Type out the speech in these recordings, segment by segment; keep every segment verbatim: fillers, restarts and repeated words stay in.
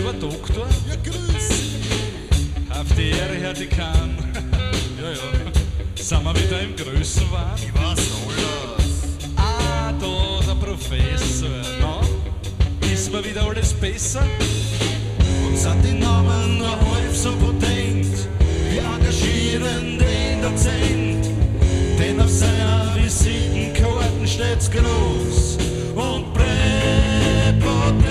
Herr Doktor. Ja, grüß Sie. Auf die Ehre, Herr Dekan. Ja, ja. Sind wir wieder im Größenwahn? Ich weiß alles. Ah, da der Professor. Na, ist mir wieder alles besser? Und sind die Namen nur halb so potent wie engagierende Dozent. Denn auf seiner Visitenkarten steht's groß und präpotent.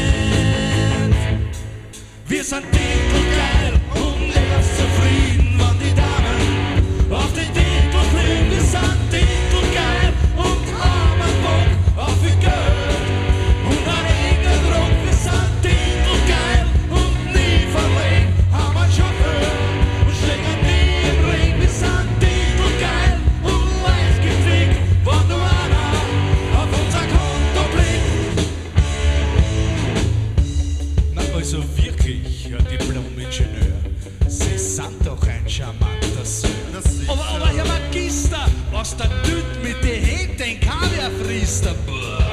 Wir sind titelgeil und erst zufrieden, wenn die Damen auf den Titel fliegen. Wir sind titelgeil und haben Bock auf viel Geld und einen engen Druck. Wir sind titelgeil und nie verlegen, haben einen Chauffeur und stehen nie im Ring. Wir sind titelgeil und leicht gefickt, wenn nur einer auf unser Konto blickt. Na, also wirklich, Herr Diplom-Ingenieur. Sie sind doch ein charmanter Sir. Aber, aber, Herr Magister, was der tut mit den Händen, den Kaviar frisst, der Boah.